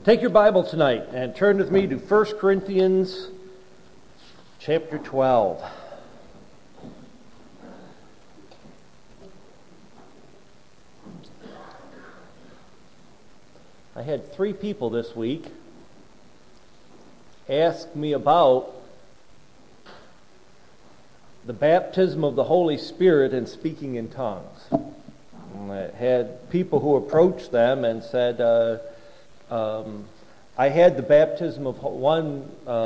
Take your Bible tonight and turn with me to 1 Corinthians chapter 12. I had 3 people this week ask me about the baptism of the Holy Spirit and speaking in tongues. And I had people who approached them and said, I had the baptism of one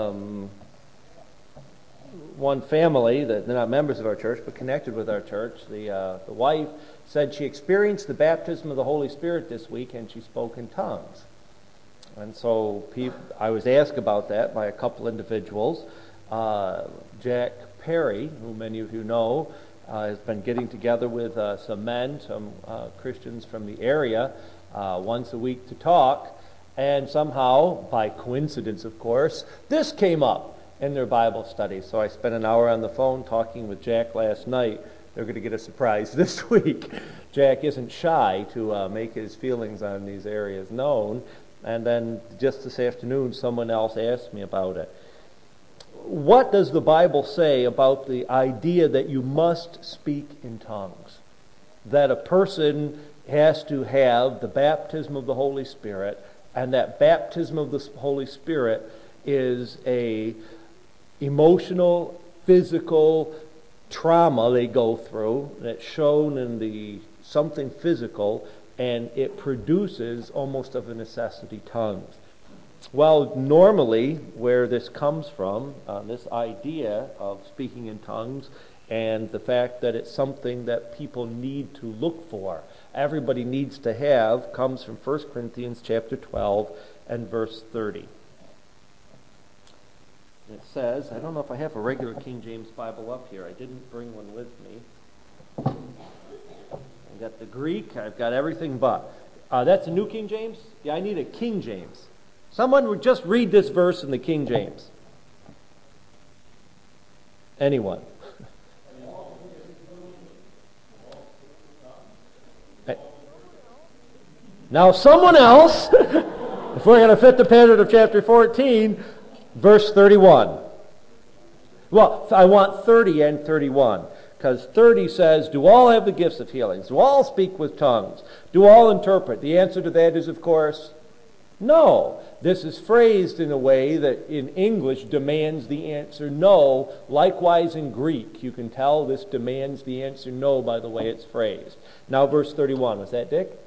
family that they're not members of our church but connected with our church. The wife said she experienced the baptism of the Holy Spirit this week and she spoke in tongues. And so I was asked about that by a couple individuals. Jack Perry, who many of you know, has been getting together with some Christians from the area once a week to talk. And somehow, by coincidence of course, this came up in their Bible study. So I spent an hour on the phone talking with Jack last night. They're going to get a surprise this week. Jack isn't shy to make his feelings on these areas known. And then just this afternoon, someone else asked me about it. What does the Bible say about the idea that you must speak in tongues? That a person has to have the baptism of the Holy Spirit, and that baptism of the Holy Spirit is a emotional, physical trauma they go through that's shown in the something physical, and it produces almost of a necessity tongues. Well, normally where this comes from, this idea of speaking in tongues and the fact that it's something that people need to look for, everybody needs to have, comes from 1 Corinthians chapter 12 and verse 30. It says, I don't know if I have a regular King James Bible up here. I didn't bring one with me. I've got the Greek, I've got everything but. That's a New King James? Yeah, I need a King James. Someone would just read this verse in the King James. Anyone? Now someone else, if we're going to fit the pattern of chapter 14, verse 31. Well, I want 30 and 31, because 30 says, do all have the gifts of healings? Do all speak with tongues? Do all interpret? The answer to that is, of course, no. This is phrased in a way that in English demands the answer no. Likewise in Greek, you can tell this demands the answer no by the way it's phrased. Now verse 31. Was that Dick?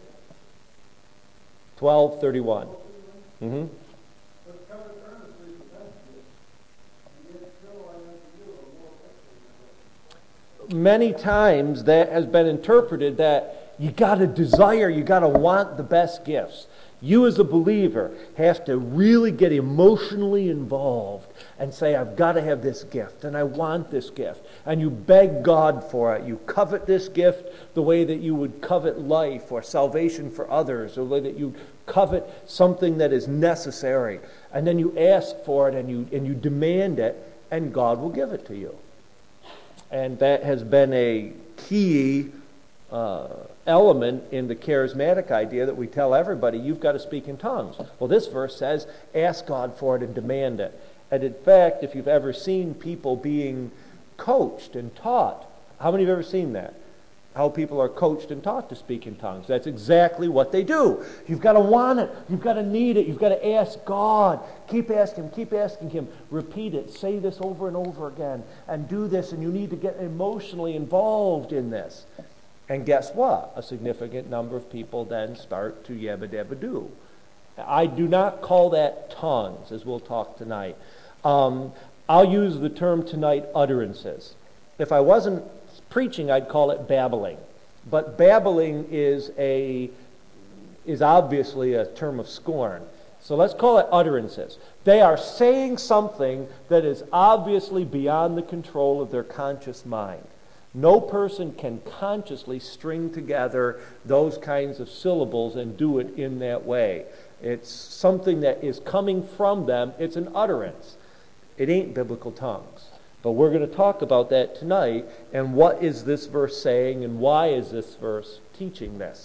12:31. Mm-hmm. Many times that has been interpreted that you got to desire, you got to want the best gifts. You as a believer have to really get emotionally involved and say, I've got to have this gift and I want this gift. And you beg God for it. You covet this gift the way that you would covet life or salvation for others, or the way that you covet something that is necessary. And then you ask for it and you demand it, and God will give it to you. And that has been a key element in the charismatic idea that we tell everybody, you've got to speak in tongues. Well, this verse says, ask God for it and demand it. And in fact, if you've ever seen people being coached and taught, how many have ever seen that? How people are coached and taught to speak in tongues. That's exactly what they do. You've got to want it. You've got to need it. You've got to ask God. Keep asking Him. Repeat it. Say this over and over again. And do this. And you need to get emotionally involved in this. And guess what? A significant number of people then start to yabba dabba do. I do not call that tongues, as we'll talk tonight. I'll use the term tonight, utterances. If I wasn't preaching, I'd call it babbling. But babbling is obviously a term of scorn. So let's call it utterances. They are saying something that is obviously beyond the control of their conscious mind. No person can consciously string together those kinds of syllables and do it in that way. It's something that is coming from them. It's an utterance. It ain't biblical tongues. But we're going to talk about that tonight, and what is this verse saying, and why is this verse teaching this?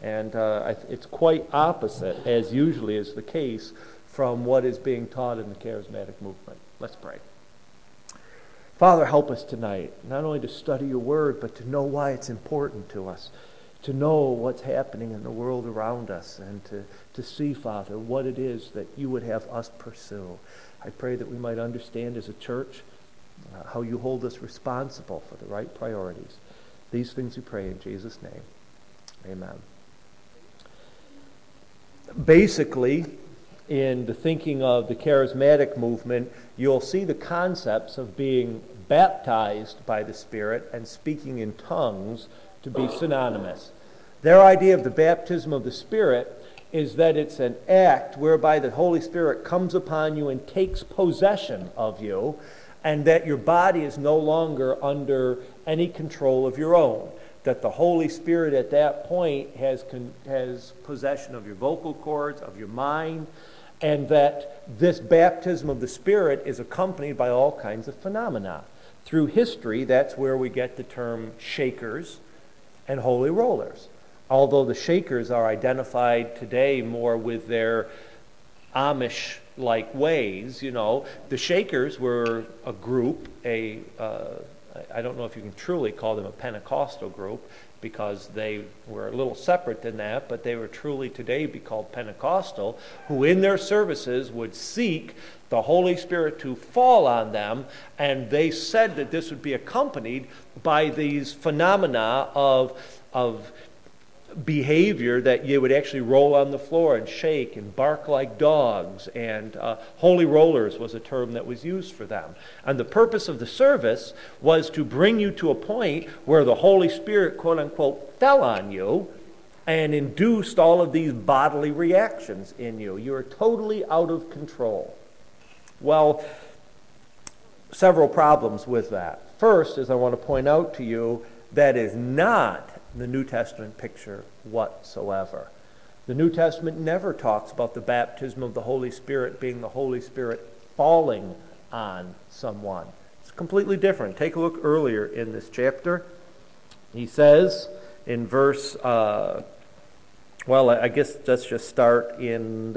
And it's quite opposite, as usually is the case, from what is being taught in the charismatic movement. Let's pray. Father, help us tonight, not only to study your word, but to know why it's important to us, to know what's happening in the world around us, and to see, Father, what it is that you would have us pursue. I pray that we might understand as a church how you hold us responsible for the right priorities. These things we pray in Jesus' name. Amen. Basically, in the thinking of the charismatic movement, you'll see the concepts of being baptized by the Spirit and speaking in tongues to be synonymous. Their idea of the baptism of the Spirit is that it's an act whereby the Holy Spirit comes upon you and takes possession of you, and that your body is no longer under any control of your own. That the Holy Spirit at that point has possession of your vocal cords, of your mind, and that this baptism of the Spirit is accompanied by all kinds of phenomena. Through history, that's where we get the term Shakers and Holy Rollers. Although the Shakers are identified today more with their Amish-like ways, the Shakers were a group, I don't know if you can truly call them a Pentecostal group, because they were a little separate than that, but they were truly today be called Pentecostal, who in their services would seek the Holy Spirit to fall on them, and they said that this would be accompanied by these phenomena of behavior, that you would actually roll on the floor and shake and bark like dogs, and holy rollers was a term that was used for them. And the purpose of the service was to bring you to a point where the Holy Spirit, quote unquote, fell on you and induced all of these bodily reactions in you. You are totally out of control. Well, several problems with that. First, as I want to point out to you, that is not the New Testament picture whatsoever. The New Testament never talks about the baptism of the Holy Spirit being the Holy Spirit falling on someone. It's completely different. Take a look earlier in this chapter. He says in verse, I guess let's just start in,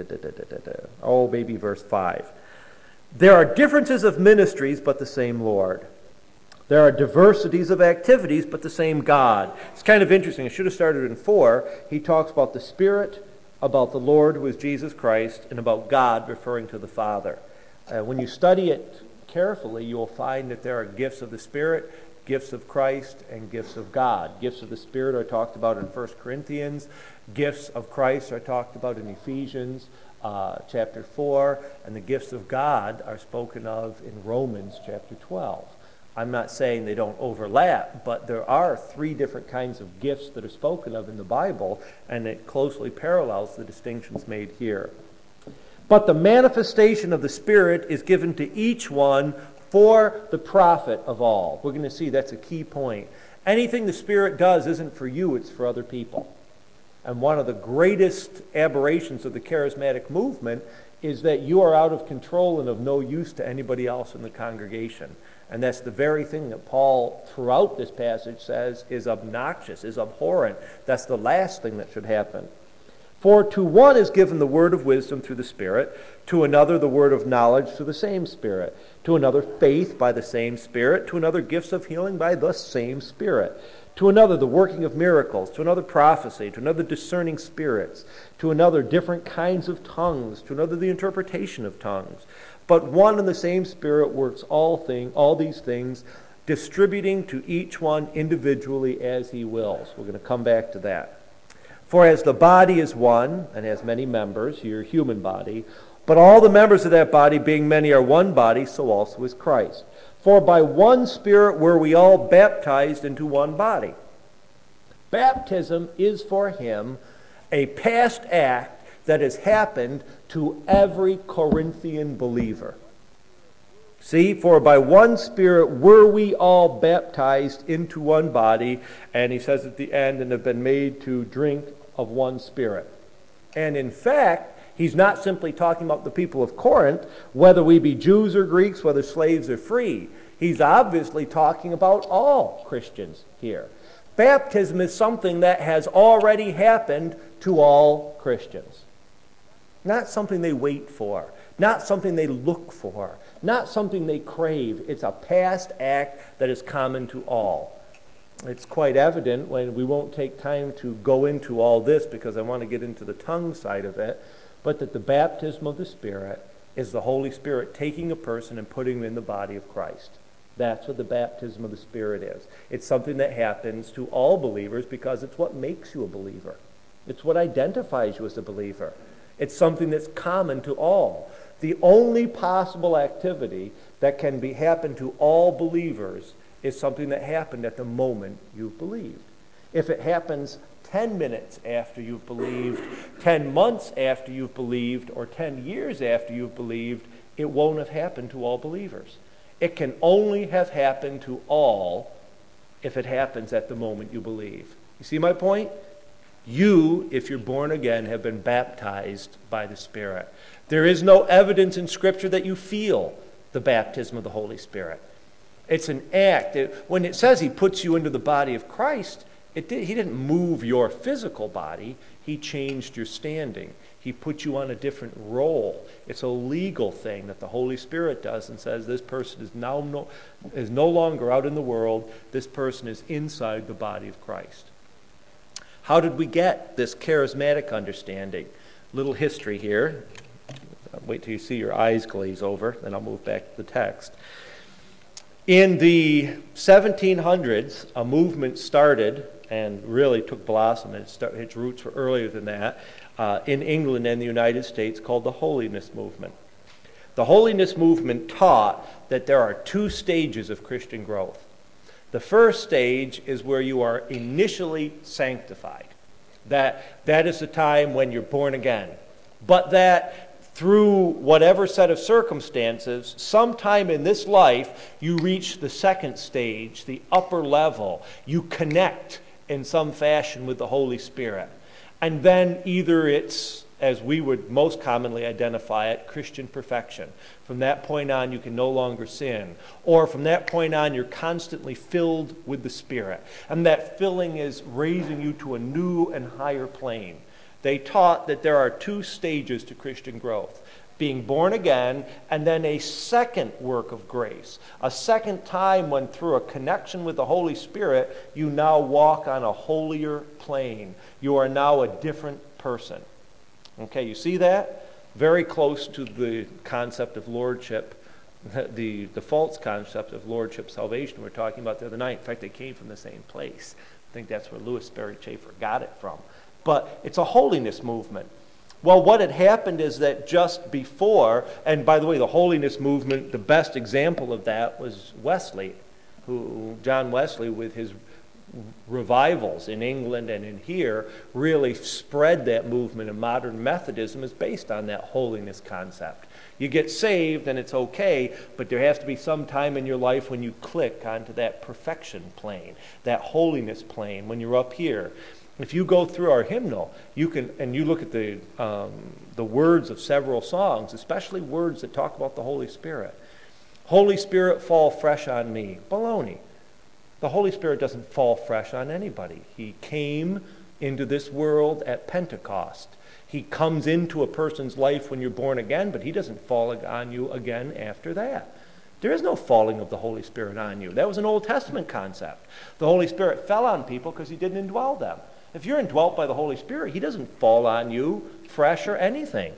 verse 5. There are differences of ministries, but the same Lord. There are diversities of activities, but the same God. It's kind of interesting. I should have started in 4. He talks about the Spirit, about the Lord, who is Jesus Christ, and about God, referring to the Father. When you study it carefully, you will find that there are gifts of the Spirit, gifts of Christ, and gifts of God. Gifts of the Spirit are talked about in 1 Corinthians. Gifts of Christ are talked about in Ephesians chapter 4. And the gifts of God are spoken of in Romans chapter 12. I'm not saying they don't overlap, but there are 3 different kinds of gifts that are spoken of in the Bible, and it closely parallels the distinctions made here. But the manifestation of the Spirit is given to each one for the profit of all. We're going to see that's a key point. Anything the Spirit does isn't for you, it's for other people. And one of the greatest aberrations of the charismatic movement is that you are out of control and of no use to anybody else in the congregation. And that's the very thing that Paul, throughout this passage, says is obnoxious, is abhorrent. That's the last thing that should happen. For to one is given the word of wisdom through the Spirit, to another the word of knowledge through the same Spirit, to another faith by the same Spirit, to another gifts of healing by the same Spirit, to another the working of miracles, to another prophecy, to another discerning spirits, to another different kinds of tongues, to another the interpretation of tongues. But one and the same Spirit works all these things, distributing to each one individually as he wills. We're going to come back to that. For as the body is one and has many members, your human body, but all the members of that body, being many, are one body, so also is Christ. For by one Spirit were we all baptized into one body. Baptism is for him a past act that has happened to every Corinthian believer. See, for by one Spirit were we all baptized into one body, and he says at the end, and have been made to drink of one Spirit. And in fact, he's not simply talking about the people of Corinth, whether we be Jews or Greeks, whether slaves or free. He's obviously talking about all Christians here. Baptism is something that has already happened to all Christians. Not something they wait for, not something they look for, not something they crave. It's a past act that is common to all. It's quite evident when we won't take time to go into all this because I want to get into the tongue side of it, but that the baptism of the Spirit is the Holy Spirit taking a person and putting him in the body of Christ. That's what the baptism of the Spirit is. It's something that happens to all believers because it's what makes you a believer. It's what identifies you as a believer. It's something that's common to all. The only possible activity that can happen to all believers is something that happened at the moment you've believed. If it happens 10 minutes after you've believed, 10 months after you've believed, or 10 years after you've believed, it won't have happened to all believers. It can only have happened to all if it happens at the moment you believe. You see my point? You, if you're born again, have been baptized by the Spirit. There is no evidence in Scripture that you feel the baptism of the Holy Spirit. It's an act. When it says he puts you into the body of Christ, he didn't move your physical body. He changed your standing. He put you on a different role. It's a legal thing that the Holy Spirit does and says this person is no longer out in the world. This person is inside the body of Christ. How did we get this charismatic understanding? Little history here. Wait till you see your eyes glaze over, then I'll move back to the text. In the 1700s, a movement started and really took blossom, and its roots were earlier than that, in England and the United States, called the Holiness Movement. The Holiness Movement taught that there are two stages of Christian growth. The first stage is where you are initially sanctified. That is the time when you're born again. But that through whatever set of circumstances, sometime in this life, you reach the second stage, the upper level. You connect in some fashion with the Holy Spirit. And then either it's, as we would most commonly identify it, Christian perfection. From that point on, you can no longer sin. Or from that point on, you're constantly filled with the Spirit. And that filling is raising you to a new and higher plane. They taught that there are two stages to Christian growth. Being born again, and then a second work of grace. A second time when through a connection with the Holy Spirit, you now walk on a holier plane. You are now a different person. Okay, you see that? Very close to the concept of lordship, the false concept of lordship salvation we were talking about the other night. In fact, they came from the same place. I think that's where Louis Sperry Chafer got it from. But it's a holiness movement. Well, what had happened is that just before, and by the way, the holiness movement, the best example of that was Wesley, John Wesley, with his revivals in England and in here, really spread that movement, and modern Methodism is based on that holiness concept. You get saved and it's okay, but there has to be some time in your life when you click onto that perfection plane, that holiness plane, when you're up here. If you go through our hymnal, you can, and you look at the words of several songs, especially words that talk about the Holy Spirit. Holy Spirit, fall fresh on me. Baloney. The Holy Spirit doesn't fall fresh on anybody. He came into this world at Pentecost. He comes into a person's life when you're born again, but he doesn't fall on you again after that. There is no falling of the Holy Spirit on you. That was an Old Testament concept. The Holy Spirit fell on people because he didn't indwell them. If you're indwelt by the Holy Spirit, he doesn't fall on you fresh or anything.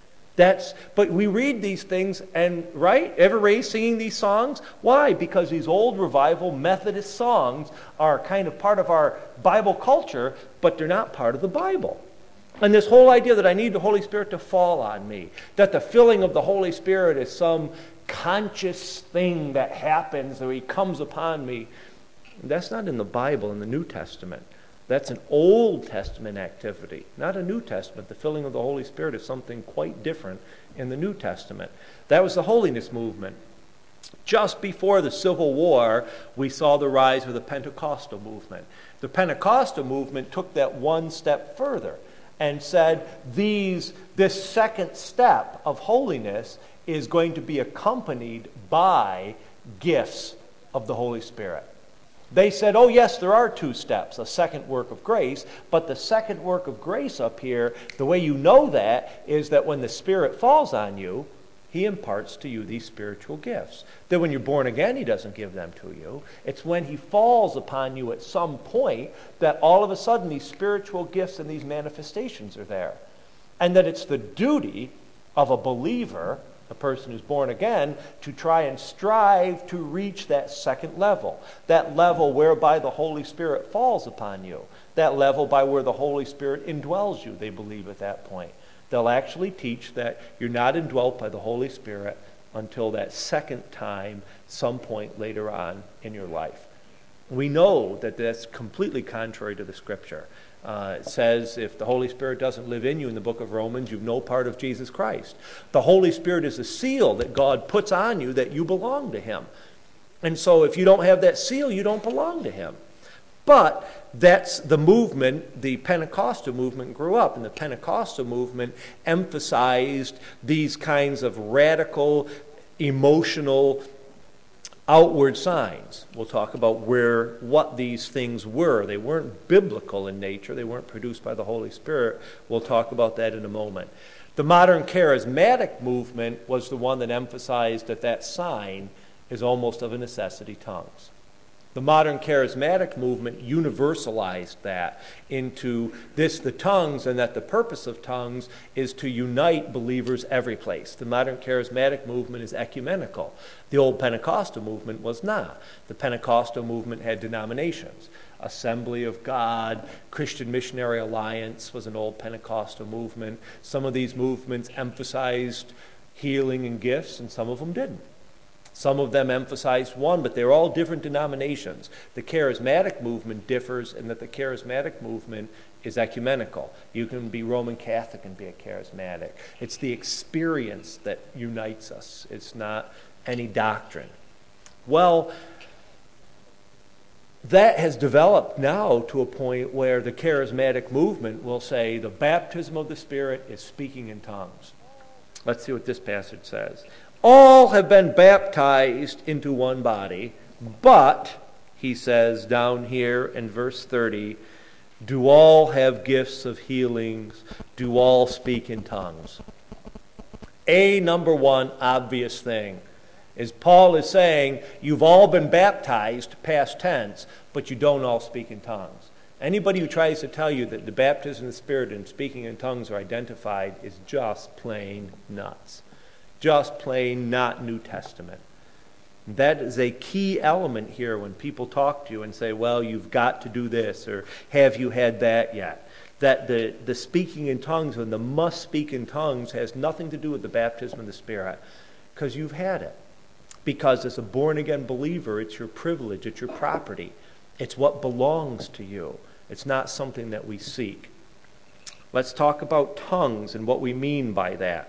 But we read these things and, right? Ever raised singing these songs? Why? Because these old revival Methodist songs are kind of part of our Bible culture, but they're not part of the Bible. And this whole idea that I need the Holy Spirit to fall on me, that the filling of the Holy Spirit is some conscious thing that happens or he comes upon me, that's not in the Bible, in the New Testament. That's an Old Testament activity, not a New Testament. The filling of the Holy Spirit is something quite different in the New Testament. That was the holiness movement. Just before the Civil War, we saw the rise of the Pentecostal movement. The Pentecostal movement took that one step further and said this second step of holiness is going to be accompanied by gifts of the Holy Spirit. They said, oh yes, there are two steps, a second work of grace, but the second work of grace up here, the way you know that is that when the Spirit falls on you, He imparts to you these spiritual gifts. That when you're born again, He doesn't give them to you. It's when He falls upon you at some point that all of a sudden these spiritual gifts and these manifestations are there. And that it's the duty of a believer, a person who's born again, to try and strive to reach that second level. That level whereby the Holy Spirit falls upon you. That level by where the Holy Spirit indwells you, they believe at that point. They'll actually teach that you're not indwelt by the Holy Spirit until that second time, some point later on in your life. We know that that's completely contrary to the Scripture. It says if the Holy Spirit doesn't live in you in the book of Romans, you've no part of Jesus Christ. The Holy Spirit is a seal that God puts on you that you belong to Him. And so if you don't have that seal, you don't belong to Him. But that's the movement, the Pentecostal movement grew up. And the Pentecostal movement emphasized these kinds of radical, emotional, outward signs. We'll talk about what these things were. They weren't biblical in nature. They weren't produced by the Holy Spirit. We'll talk about that in a moment. The modern charismatic movement was the one that emphasized that sign is almost of a necessity tongues. The modern charismatic movement universalized that into the tongues, and that the purpose of tongues is to unite believers every place. The modern charismatic movement is ecumenical. The old Pentecostal movement was not. The Pentecostal movement had denominations. Assembly of God, Christian Missionary Alliance was an old Pentecostal movement. Some of these movements emphasized healing and gifts, and some of them didn't. Some of them emphasized one, but they're all different denominations. The charismatic movement differs in that the charismatic movement is ecumenical. You can be Roman Catholic and be a charismatic. It's the experience that unites us. It's not any doctrine. Well, that has developed now to a point where the charismatic movement will say the baptism of the Spirit is speaking in tongues. Let's see what this passage says. All have been baptized into one body, but, he says down here in verse 30, do all have gifts of healings? Do all speak in tongues? Number one obvious thing is Paul is saying you've all been baptized, past tense, but you don't all speak in tongues. Anybody who tries to tell you that the baptism of the Spirit and speaking in tongues are identified is just plain nuts. Just plain not New Testament. That is a key element here when people talk to you and say, well, you've got to do this, or have you had that yet? That the speaking in tongues and the must speak in tongues has nothing to do with the baptism of the Spirit, because you've had it. Because as a born-again believer, it's your privilege, it's your property. It's what belongs to you. It's not something that we seek. Let's talk about tongues and what we mean by that.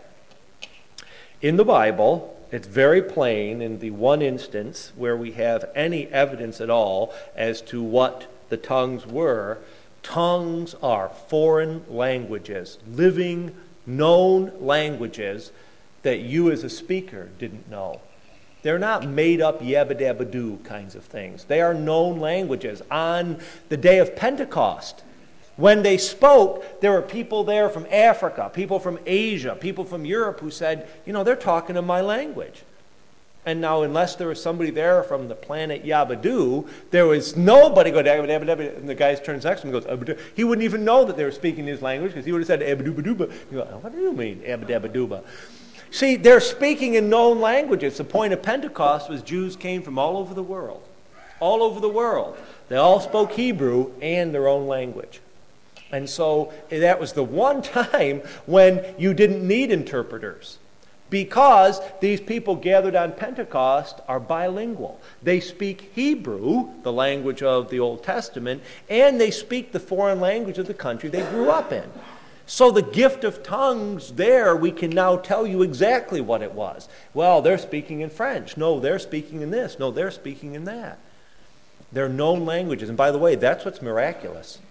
In the Bible, it's very plain in the one instance where we have any evidence at all as to what the tongues were. Tongues are foreign languages, living, known languages that you as a speaker didn't know. They're not made-up yabba-dabba-doo kinds of things. They are known languages. On the day of Pentecost, when they spoke, there were people there from Africa, people from Asia, people from Europe who said, they're talking in my language. And now, unless there was somebody there from the planet Yabadoo, there was nobody going, and the guy turns next to him and goes, Abadoo. He wouldn't even know that they were speaking his language, because he would have said, Abadooba-dooba. You go, what do you mean, Abadabadooba? See, they're speaking in known languages. The point of Pentecost was Jews came from all over the world. All over the world. They all spoke Hebrew and their own language. And so that was the one time when you didn't need interpreters, because these people gathered on Pentecost are bilingual. They speak Hebrew, the language of the Old Testament, and they speak the foreign language of the country they grew up in. So the gift of tongues there, we can now tell you exactly what it was. Well, they're speaking in French. No, they're speaking in this. No, they're speaking in that. They're known languages. And by the way, that's what's miraculous.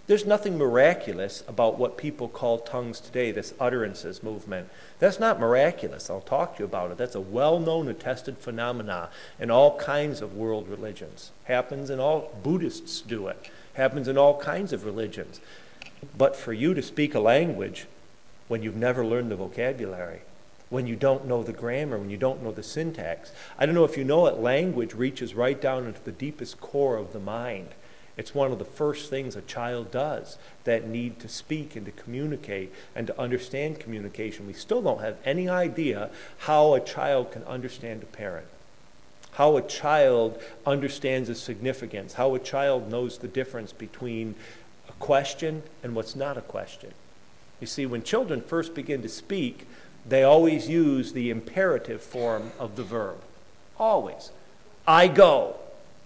There's nothing miraculous about what people call tongues today, this utterances movement. That's not miraculous. I'll talk to you about it. That's a well-known, attested phenomena in all kinds of world religions. Happens in all, Buddhists do it. Happens in all kinds of religions. But for you to speak a language when you've never learned the vocabulary, when you don't know the grammar, when you don't know the syntax, I don't know if you know it, language reaches right down into the deepest core of the mind. It's one of the first things a child does, that need to speak and to communicate and to understand communication. We still don't have any idea how a child can understand a parent, how a child understands its significance, how a child knows the difference between a question and what's not a question. You see, when children first begin to speak, they always use the imperative form of the verb. Always. I go.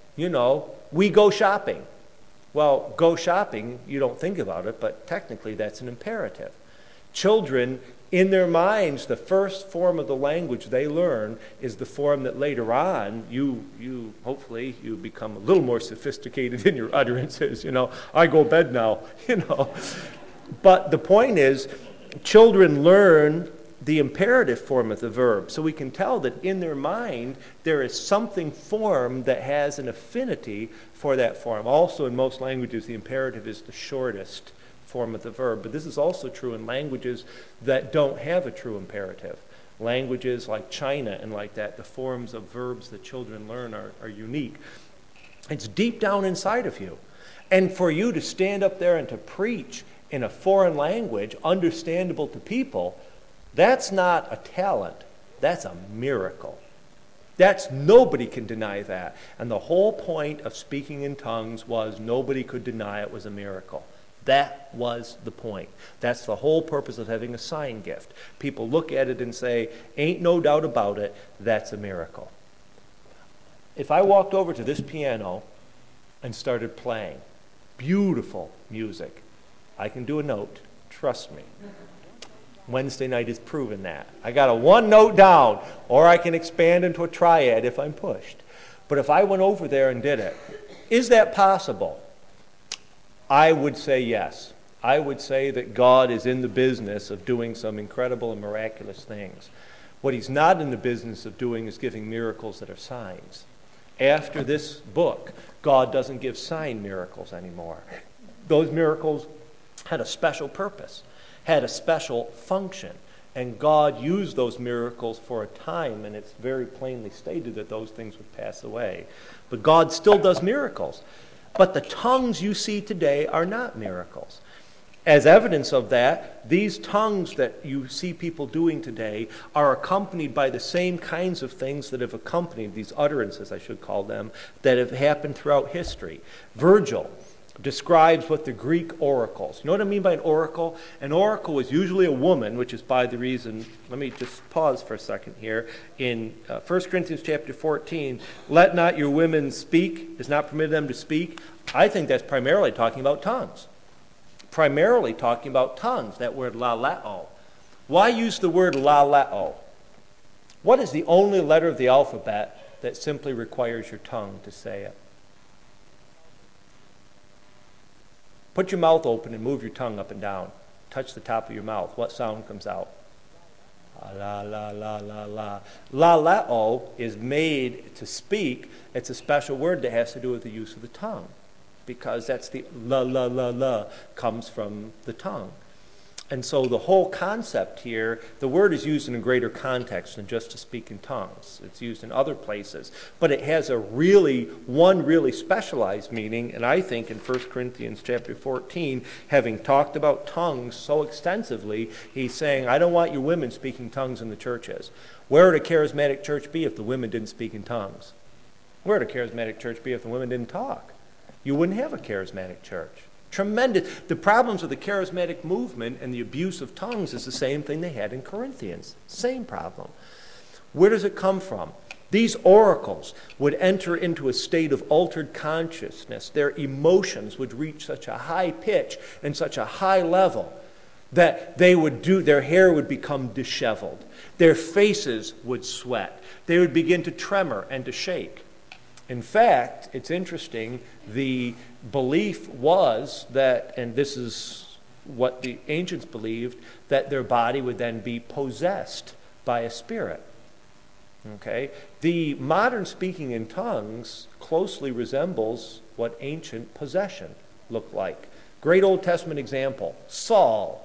We go shopping. Well, go shopping, you don't think about it, but technically that's an imperative. Children, in their minds, the first form of the language they learn is the form that later on, hopefully, you become a little more sophisticated in your utterances. I go bed now, But the point is, children learn the imperative form of the verb. So we can tell that in their mind, there is something formed that has an affinity for that form. Also, in most languages, the imperative is the shortest form of the verb. But this is also true in languages that don't have a true imperative. Languages like China and like that, the forms of verbs that children learn are unique. It's deep down inside of you. And for you to stand up there and to preach in a foreign language, understandable to people, that's not a talent. That's a miracle. Nobody can deny that. And the whole point of speaking in tongues was nobody could deny it was a miracle. That was the point. That's the whole purpose of having a sign gift. People look at it and say, ain't no doubt about it, that's a miracle. If I walked over to this piano and started playing beautiful music, I can do a note, trust me. Wednesday night has proven that. I got a one note down, or I can expand into a triad if I'm pushed. But if I went over there and did it, is that possible? I would say yes. I would say that God is in the business of doing some incredible and miraculous things. What he's not in the business of doing is giving miracles that are signs. After this book, God doesn't give sign miracles anymore. Those miracles had a special purpose, had a special function, and God used those miracles for a time, and it's very plainly stated that those things would pass away. But God still does miracles. But the tongues you see today are not miracles. As evidence of that, these tongues that you see people doing today are accompanied by the same kinds of things that have accompanied these utterances, I should call them, that have happened throughout history. Virgil describes what the Greek oracles. You know what I mean by an oracle? An oracle is usually a woman, which is by the reason, let me just pause for a second here. In 1 Corinthians chapter 14, let not your women speak, is not permitted them to speak. I think that's primarily talking about tongues. Primarily talking about tongues, that word laleo. Why use the word laleo? What is the only letter of the alphabet that simply requires your tongue to say it? Put your mouth open and move your tongue up and down. Touch the top of your mouth. What sound comes out? La, la, la, la, la. Laleo is made to speak. It's a special word that has to do with the use of the tongue, because that's the la, la, la, la comes from the tongue. And so the whole concept here, the word is used in a greater context than just to speak in tongues. It's used in other places. But it has one really specialized meaning, and I think in 1 Corinthians chapter 14, having talked about tongues so extensively, he's saying, I don't want your women speaking tongues in the churches. Where would a charismatic church be if the women didn't speak in tongues? Where would a charismatic church be if the women didn't talk? You wouldn't have a charismatic church. Tremendous. The problems of the charismatic movement and the abuse of tongues is the same thing they had in Corinthians. Same problem. Where does it come from? These oracles would enter into a state of altered consciousness. Their emotions would reach such a high pitch and such a high level that their hair would become disheveled. Their faces would sweat. They would begin to tremor and to shake. In fact, it's interesting, the belief was that, and this is what the ancients believed, that their body would then be possessed by a spirit. Okay? The modern speaking in tongues closely resembles what ancient possession looked like. Great Old Testament example, Saul.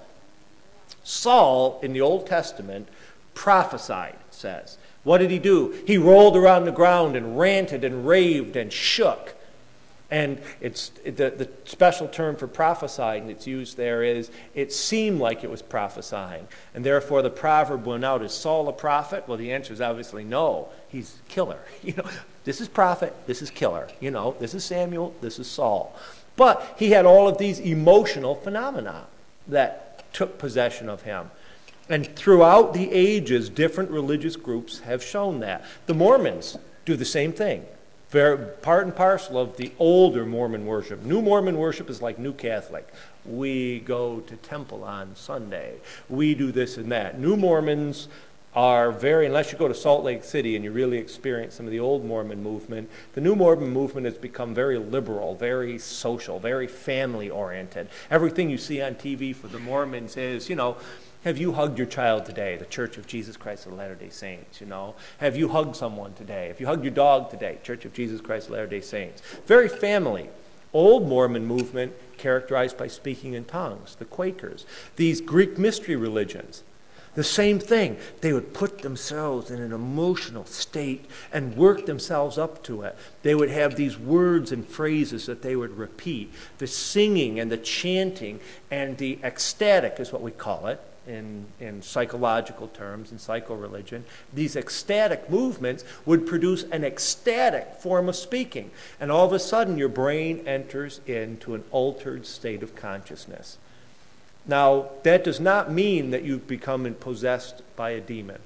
Saul, in the Old Testament, prophesied, it says. What did he do? He rolled around the ground and ranted and raved and shook. And it's the special term for prophesying that's used there is, it seemed like it was prophesying. And therefore the proverb went out, is Saul a prophet? Well, the answer is obviously no. He's killer. This is prophet, this is killer. This is Samuel, this is Saul. But he had all of these emotional phenomena that took possession of him. And throughout the ages, different religious groups have shown that. The Mormons do the same thing. Part and parcel of the older Mormon worship. New Mormon worship is like New Catholic. We go to temple on Sunday. We do this and that. New Mormons are unless you go to Salt Lake City and you really experience some of the old Mormon movement, the new Mormon movement has become very liberal, very social, very family-oriented. Everything you see on TV for the Mormons is, have you hugged your child today? The Church of Jesus Christ of Latter-day Saints, Have you hugged someone today? Have you hugged your dog today? Church of Jesus Christ of Latter-day Saints. Very family. Old Mormon movement characterized by speaking in tongues, the Quakers. These Greek mystery religions, the same thing. They would put themselves in an emotional state and work themselves up to it. They would have these words and phrases that they would repeat. The singing and the chanting and the ecstatic is what we call it in psychological terms, in psycho-religion. These ecstatic movements would produce an ecstatic form of speaking. And all of a sudden your brain enters into an altered state of consciousness. Now, that does not mean that you've become possessed by a demon.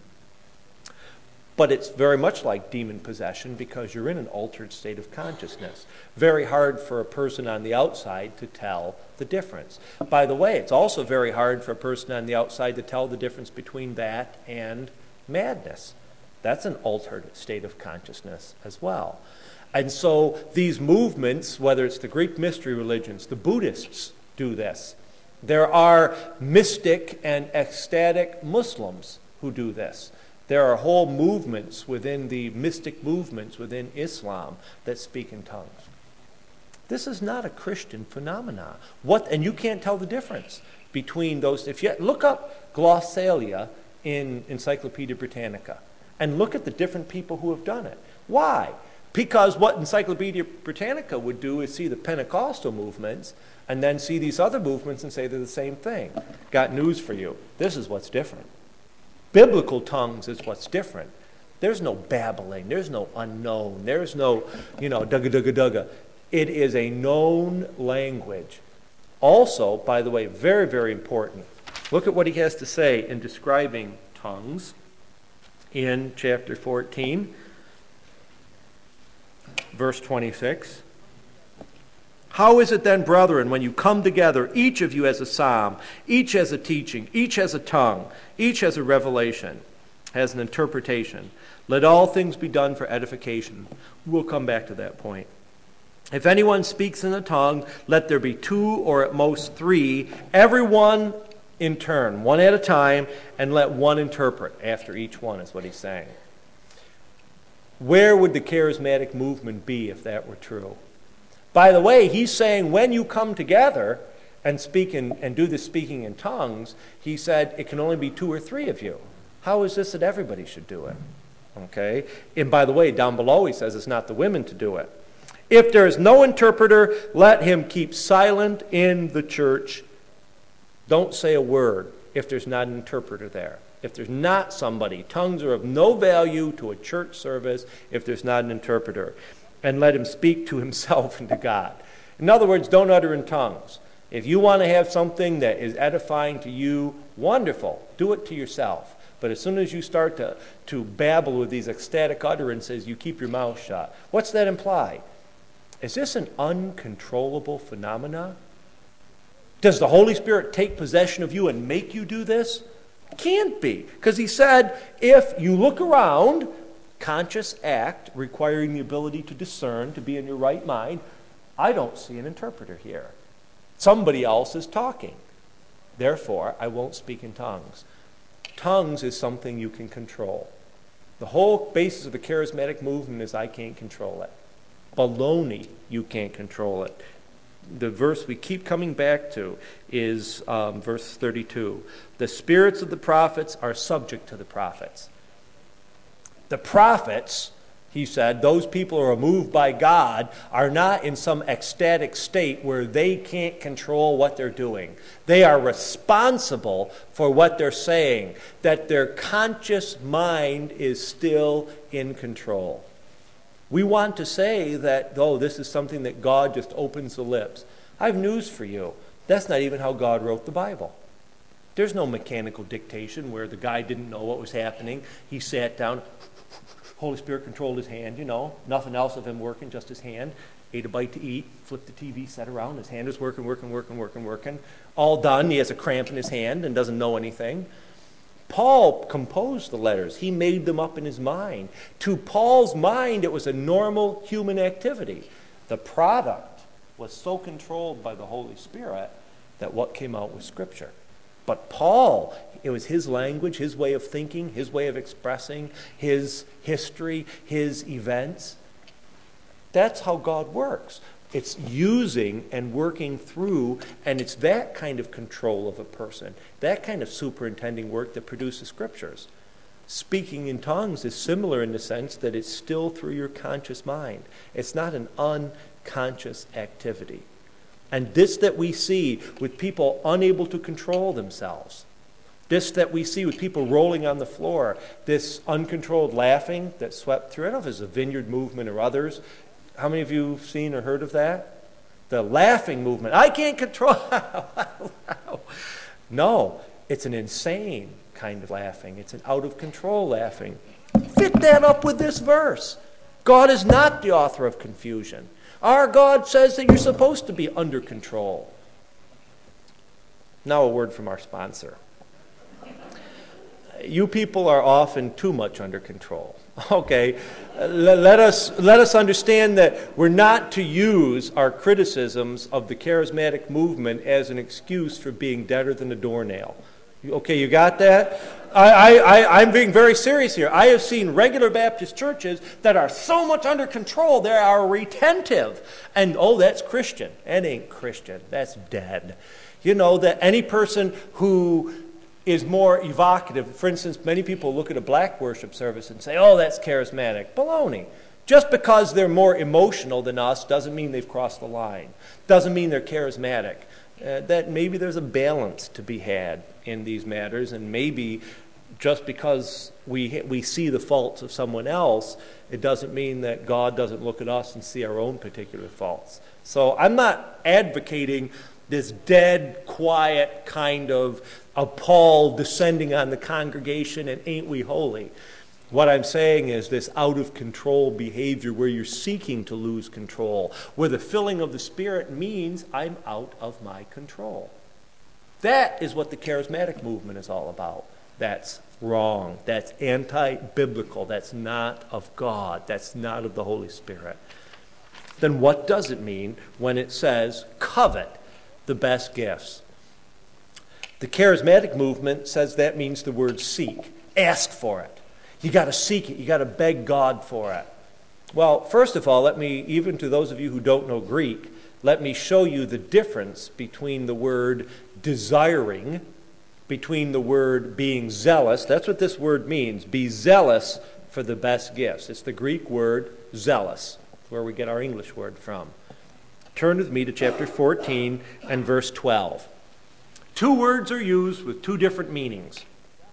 But it's very much like demon possession because you're in an altered state of consciousness. Very hard for a person on the outside to tell the difference. By the way, it's also very hard for a person on the outside to tell the difference between that and madness. That's an altered state of consciousness as well. And so these movements, whether it's the Greek mystery religions, the Buddhists do this. There are mystic and ecstatic Muslims who do this. There are whole movements within the mystic movements within Islam that speak in tongues. This is not a Christian phenomenon. And you can't tell the difference between those. If you look up glossalia in Encyclopedia Britannica and look at the different people who have done it. Why? Because what Encyclopedia Britannica would do is see the Pentecostal movements and then see these other movements and say they're the same thing. Got news for you. This is what's different. Biblical tongues is what's different. There's no babbling. There's no unknown. There's no, dugga, dugga, dugga. It is a known language. Also, by the way, very, very important. Look at what he has to say in describing tongues in chapter 14, verse 26. How is it then, brethren, when you come together, each of you has a psalm, each has a teaching, each has a tongue, each has a revelation, has an interpretation. Let all things be done for edification. We'll come back to that point. If anyone speaks in a tongue, let there be 2 or at most 3, everyone in turn, one at a time, and let one interpret after each one, is what he's saying. Where would the charismatic movement be if that were true? By the way, he's saying when you come together and speak and do the speaking in tongues, he said it can only be 2 or 3 of you. How is this that everybody should do it? Okay? And by the way, down below he says it's not the women to do it. If there is no interpreter, let him keep silent in the church. Don't say a word if there's not an interpreter there. If there's not somebody, tongues are of no value to a church service if there's not an interpreter. And let him speak to himself and to God. In other words, don't utter in tongues. If you want to have something that is edifying to you, wonderful. Do it to yourself. But as soon as you start to babble with these ecstatic utterances, you keep your mouth shut. What's that imply? Is this an uncontrollable phenomenon? Does the Holy Spirit take possession of you and make you do this? Can't be. Because he said, if you look around, conscious act requiring the ability to discern, to be in your right mind, I don't see an interpreter here. Somebody else is talking. Therefore, I won't speak in tongues. Tongues is something you can control. The whole basis of the charismatic movement is I can't control it. Baloney, you can't control it. The verse we keep coming back to is verse 32. The spirits of the prophets are subject to the prophets. The prophets, he said, those people who are moved by God are not in some ecstatic state where they can't control what they're doing. They are responsible for what they're saying, that their conscious mind is still in control. We want to say that, oh, this is something that God just opens the lips. I have news for you. That's not even how God wrote the Bible. There's no mechanical dictation where the guy didn't know what was happening. He sat down, Holy Spirit controlled his hand, nothing else of him working, just his hand. Ate a bite to eat, flipped the TV, sat around, his hand is working. All done, he has a cramp in his hand and doesn't know anything. Paul composed the letters. He made them up in his mind. To Paul's mind, it was a normal human activity. The product was so controlled by the Holy Spirit that what came out was Scripture. But Paul, it was his language, his way of thinking, his way of expressing, his history, his events. That's how God works. It's using and working through, and it's that kind of control of a person, that kind of superintending work that produces Scriptures. Speaking in tongues is similar in the sense that it's still through your conscious mind. It's not an unconscious activity. And this that we see with people unable to control themselves, this that we see with people rolling on the floor, this uncontrolled laughing that swept through, I don't know if it's a Vineyard movement or others. How many of you have seen or heard of that? The laughing movement. I can't control. No, it's an insane kind of laughing. It's an out of control laughing. Fit that up with this verse. God is not the author of confusion. Our God says that you're supposed to be under control. Now a word from our sponsor. You people are often too much under control. Okay, let us understand that we're not to use our criticisms of the charismatic movement as an excuse for being deader than a doornail. Okay, you got that? I'm being very serious here. I have seen regular Baptist churches that are so much under control, they are retentive. And, that's Christian. That ain't Christian. That's dead. That any person who is more evocative. For instance, many people look at a black worship service and say, that's charismatic. Baloney. Just because they're more emotional than us doesn't mean they've crossed the line. Doesn't mean they're charismatic. That maybe there's a balance to be had in these matters, and maybe just because we see the faults of someone else, it doesn't mean that God doesn't look at us and see our own particular faults. So I'm not advocating this dead, quiet kind of Paul descending on the congregation and ain't we holy. What I'm saying is this out-of-control behavior where you're seeking to lose control, where the filling of the Spirit means I'm out of my control. That is what the charismatic movement is all about. That's wrong. That's anti-biblical. That's not of God. That's not of the Holy Spirit. Then what does it mean when it says covet the best gifts? The charismatic movement says that means the word seek. Ask for it. You got to seek it. You got to beg God for it. Well, first of all, even to those of you who don't know Greek, let me show you the difference between the word desiring, between the word being zealous. That's what this word means. Be zealous for the best gifts. It's the Greek word zealous, where we get our English word from. Turn with me to chapter 14 and verse 12. Two words are used with two different meanings.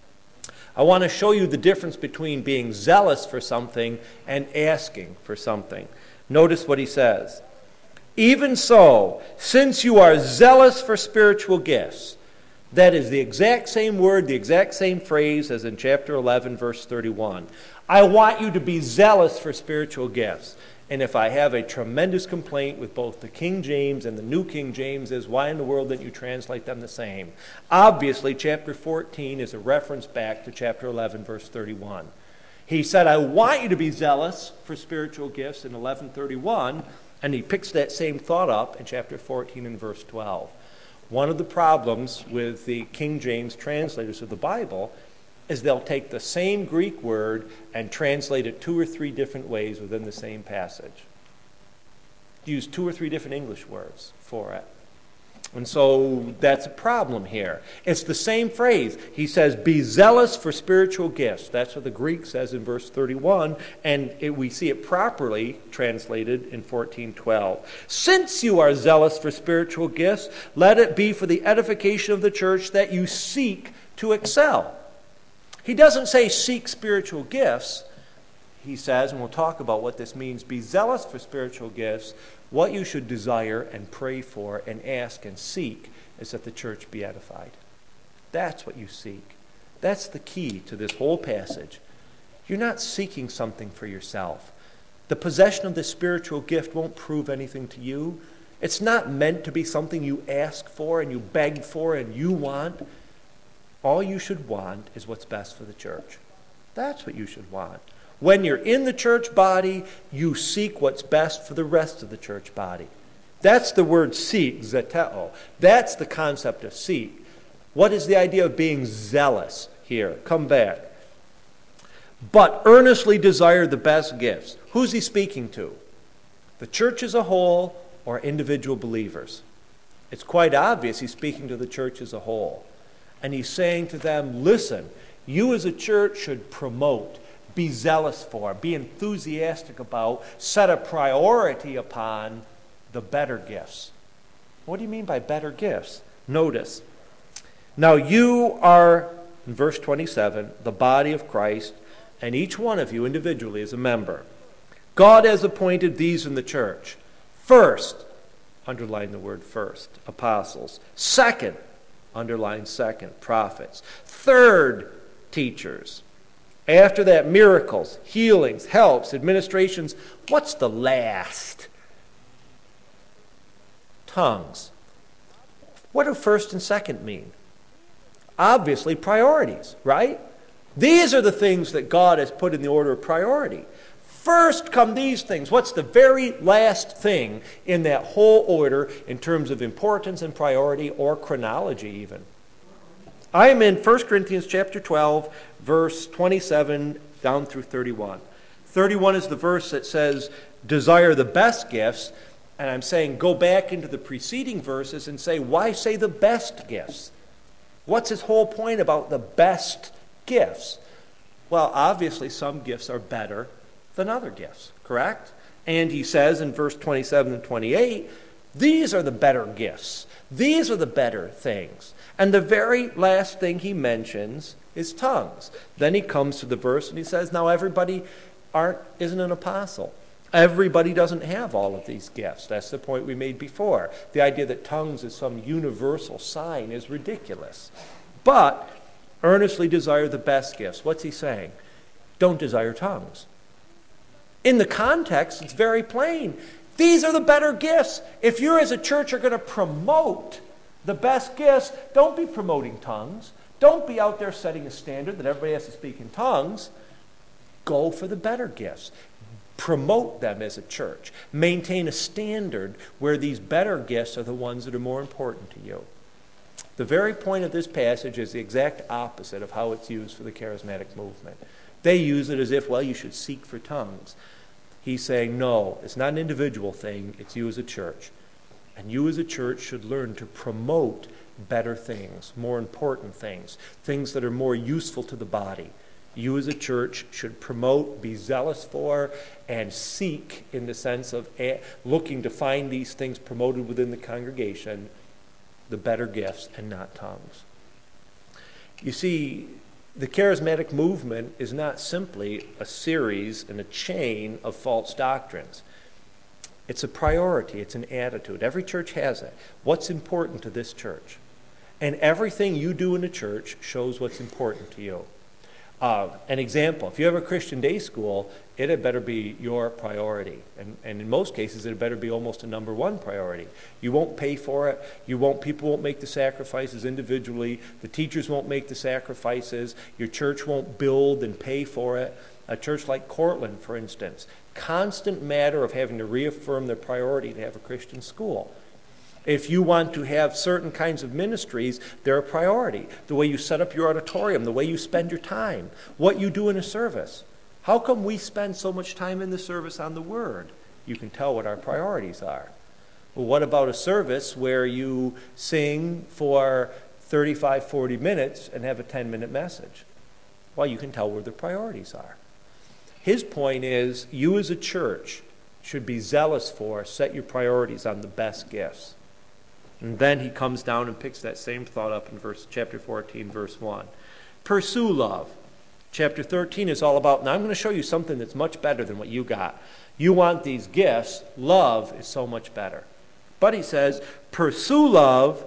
I want to show you the difference between being zealous for something and asking for something. Notice what he says. Even so, since you are zealous for spiritual gifts, that is the exact same word, the exact same phrase as in chapter 11, verse 31. I want you to be zealous for spiritual gifts. And if I have a tremendous complaint with both the King James and the New King James is, why in the world didn't you translate them the same? Obviously, chapter 14 is a reference back to chapter 11, verse 31. He said, I want you to be zealous for spiritual gifts in 11:31. And he picks that same thought up in chapter 14 and verse 12. One of the problems with the King James translators of the Bible is they'll take the same Greek word and translate it 2 or 3 different ways within the same passage. Use 2 or 3 different English words for it. And so that's a problem here. It's the same phrase. He says, be zealous for spiritual gifts. That's what the Greek says in verse 31, and we see it properly translated in 14:12. Since you are zealous for spiritual gifts, let it be for the edification of the church that you seek to excel. He doesn't say seek spiritual gifts. He says, and we'll talk about what this means, be zealous for spiritual gifts. What you should desire and pray for and ask and seek is that the church be edified. That's what you seek. That's the key to this whole passage. You're not seeking something for yourself. The possession of this spiritual gift won't prove anything to you. It's not meant to be something you ask for and you beg for and you want. All you should want is what's best for the church. That's what you should want. When you're in the church body, you seek what's best for the rest of the church body. That's the word seek, zeteo. That's the concept of seek. What is the idea of being zealous here? Come back. But earnestly desire the best gifts. Who's he speaking to? The church as a whole or individual believers? It's quite obvious he's speaking to the church as a whole. And he's saying to them, listen, you as a church should promote, be zealous for, be enthusiastic about, set a priority upon the better gifts. What do you mean by better gifts? Notice, now you are, in verse 27, the body of Christ, and each one of you individually is a member. God has appointed these in the church. First, underline the word first, apostles. Second, underline second, prophets. Third, teachers. After that, miracles, healings, helps, administrations. What's the last? Tongues. What do first and second mean? Obviously, priorities, right? These are the things that God has put in the order of priority. First come these things. What's the very last thing in that whole order in terms of importance and priority or chronology even? I am in 1 Corinthians chapter 12, verse 27 down through 31. 31 is the verse that says, desire the best gifts. And I'm saying, go back into the preceding verses and say, why say the best gifts? What's his whole point about the best gifts? Well, obviously some gifts are better than other gifts, correct? And he says in verse 27 and 28, these are the better gifts. These are the better things. And the very last thing he mentions is tongues. Then he comes to the verse and he says, now everybody isn't an apostle. Everybody doesn't have all of these gifts. That's the point we made before. The idea that tongues is some universal sign is ridiculous. But earnestly desire the best gifts. What's he saying? Don't desire tongues. In the context, it's very plain. These are the better gifts. If you as a church are going to promote the best gifts, don't be promoting tongues. Don't be out there setting a standard that everybody has to speak in tongues. Go for the better gifts. Promote them as a church. Maintain a standard where these better gifts are the ones that are more important to you. The very point of this passage is the exact opposite of how it's used for the charismatic movement. They use it as if, well, you should seek for tongues. He's saying, no, it's not an individual thing. It's you as a church. And you as a church should learn to promote better things, more important things, things that are more useful to the body. You as a church should promote, be zealous for, and seek in the sense of looking to find these things promoted within the congregation, the better gifts and not tongues. You see, the charismatic movement is not simply a series and a chain of false doctrines. It's a priority. It's an attitude. Every church has it. What's important to this church? And everything you do in a church shows what's important to you. An example, if you have a Christian day school, it had better be your priority. And in most cases, it had better be almost a number one priority. You won't pay for it. People won't make the sacrifices individually. The teachers won't make the sacrifices. Your church won't build and pay for it. A church like Cortland, for instance, constant matter of having to reaffirm their priority to have a Christian school. If you want to have certain kinds of ministries, they're a priority. The way you set up your auditorium, the way you spend your time, what you do in a service. How come we spend so much time in the service on the Word? You can tell what our priorities are. Well, what about a service where you sing for 35, 40 minutes and have a 10-minute message? Well, you can tell where the priorities are. His point is, you as a church should be zealous for, set your priorities on the best gifts. And then he comes down and picks that same thought up in chapter 14, verse 1. Pursue love. Chapter 13 is all about, now I'm going to show you something that's much better than what you got. You want these gifts. Love is so much better. But he says, pursue love,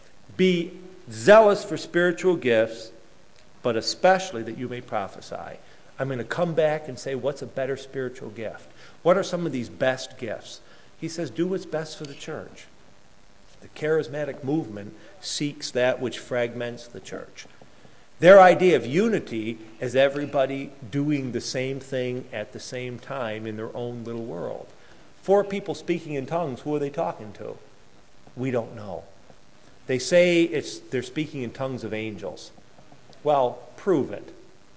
be zealous for spiritual gifts, but especially that you may prophesy. I'm going to come back and say, what's a better spiritual gift? What are some of these best gifts? He says, do what's best for the church. The charismatic movement seeks that which fragments the church. Their idea of unity is everybody doing the same thing at the same time in their own little world. 4 people speaking in tongues, who are they talking to? We don't know. They say they're speaking in tongues of angels. Well, prove it.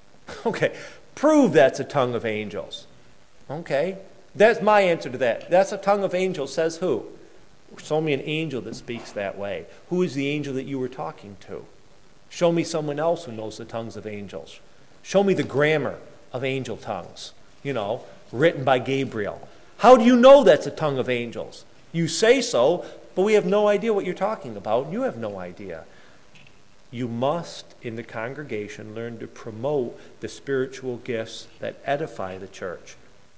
Okay, prove that's a tongue of angels. Okay, that's my answer to that. That's a tongue of angels, says who? Show me an angel that speaks that way. Who is the angel that you were talking to? Show me someone else who knows the tongues of angels. Show me the grammar of angel tongues, written by Gabriel. How do you know that's a tongue of angels? You say so, but we have no idea what you're talking about. You have no idea. You must, in the congregation, learn to promote the spiritual gifts that edify the church.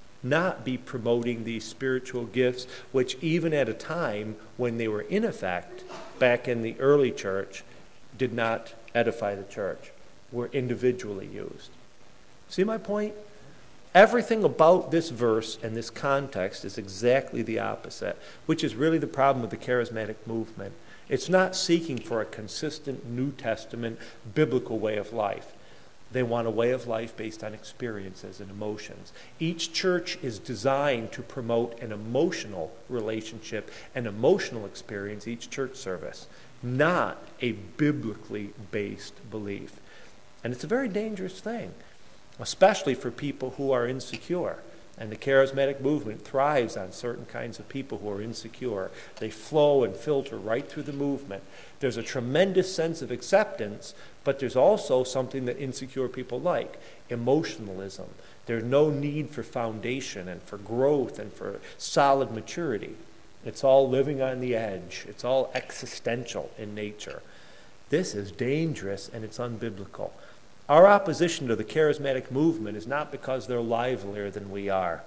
Not be promoting these spiritual gifts, which even at a time when they were in effect, back in the early church, did not edify the church, were individually used. See my point? Everything about this verse and this context is exactly the opposite, which is really the problem with the charismatic movement. It's not seeking for a consistent New Testament biblical way of life. They want a way of life based on experiences and emotions. Each church is designed to promote an emotional relationship, an emotional experience each church service, not a biblically based belief. And it's a very dangerous thing, especially for people who are insecure. And the charismatic movement thrives on certain kinds of people who are insecure. They flow and filter right through the movement. There's a tremendous sense of acceptance, but there's also something that insecure people like, emotionalism. There's no need for foundation and for growth and for solid maturity. It's all living on the edge. It's all existential in nature. This is dangerous and it's unbiblical. Our opposition to the charismatic movement is not because they're livelier than we are.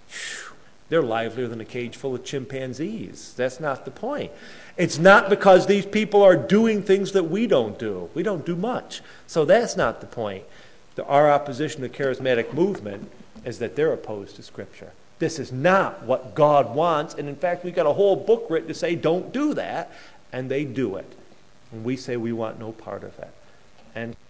They're livelier than a cage full of chimpanzees. That's not the point. It's not because these people are doing things that we don't do. We don't do much. So that's not the point. Our opposition to the charismatic movement is that they're opposed to Scripture. This is not what God wants. And in fact, we've got a whole book written to say, don't do that. And they do it. And we say we want no part of it. And